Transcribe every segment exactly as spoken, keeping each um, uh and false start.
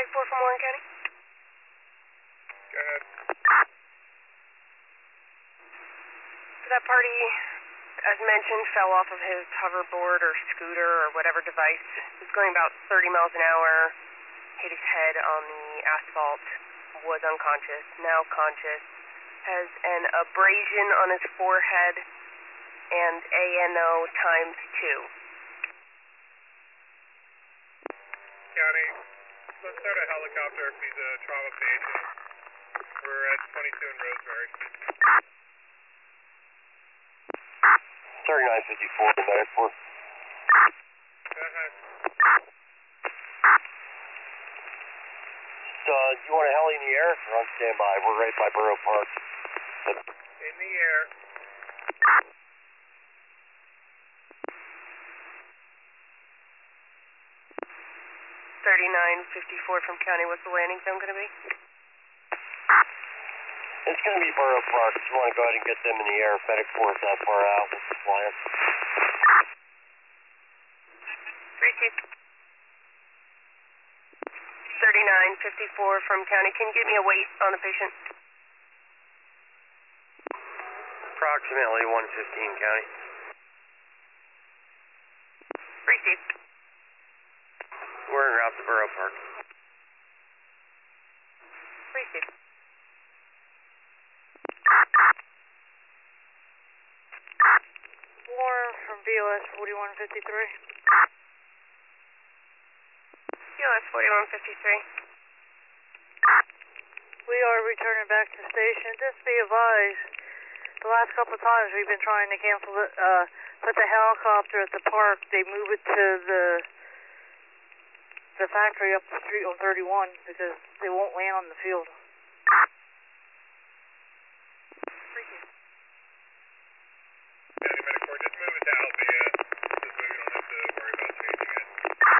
four from Warren County. Go ahead. So that party, as mentioned, fell off of his hoverboard or scooter or whatever device. He was going about thirty miles an hour, hit his head on the asphalt, was unconscious, now conscious, has an abrasion on his forehead, and A N O times two. County, let's start a helicopter if he's a trauma patient. We're at twenty-two in Rosemary. thirty-nine fifty-four, medic four. Go ahead. So, do you want a heli in the air or on standby? We're right by Borough Park. In the air. thirty-nine fifty-four from County, what's the landing zone going to be? It's going to be Borough Park. If you want to go ahead and get them in the air, medic four is that far out. We'll just fly them. Receive. thirty-nine fifty-four from County, can you give me a weight on the patient? Approximately one fifteen, County. Receive. We're en route to Borough Park. Receive. Warren from B O S forty-one fifty-three. B O S forty-one fifty-three. We are returning back to station. Just be advised, the last couple of times we've been trying to cancel the, uh, put the helicopter at the park, they move it to the the factory up the street on thirty-one because they won't land on the field. County Medic Corps, just move it to Alvia. This way we don't have to worry about changing it.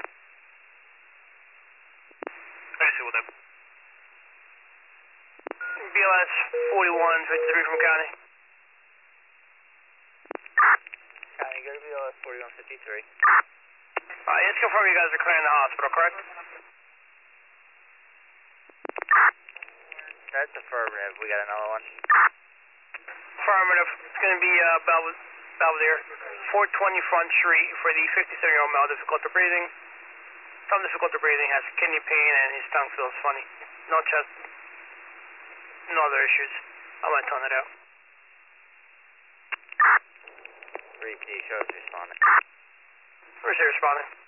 I see what that. B O S forty-one fifty-three from County. County, go to B O S forty-one fifty-three. Alright, just confirm you guys are clearing the hospital, correct? That's affirmative. We got another one. Affirmative. It's going to be uh, Belvedere, Belvedere, four twenty Front Street for the fifty-seven-year-old male, difficulty breathing. Some difficulty breathing, has kidney pain, and his tongue feels funny. No chest, no other issues. I'm going to tone it out. three P, show us responding. Where's he responding?